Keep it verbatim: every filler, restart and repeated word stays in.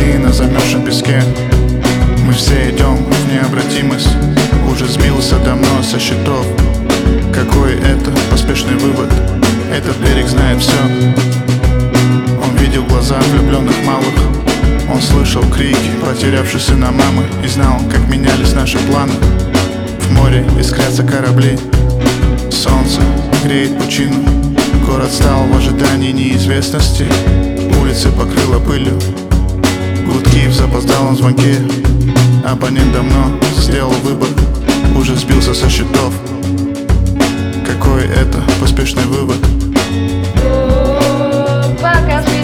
шаги на замерзшем песке. Мы все идем в необратимость. Уже сбился давно со счетов. Какой это поспешный вывод? Этот берег знает все. Он видел глаза влюбленных малых. Он слышал крики потерявшей сына мамы и знал, как менялись наши планы. В море искрятся корабли. Солнце греет пучину. Город стал в ожидании неизвестности. Улицы покрыло пылью. Гудки в запоздалом звонке. Абонент давно сделал выбор. Уже сбился со счетов. Какой это поспешный вывод? Пока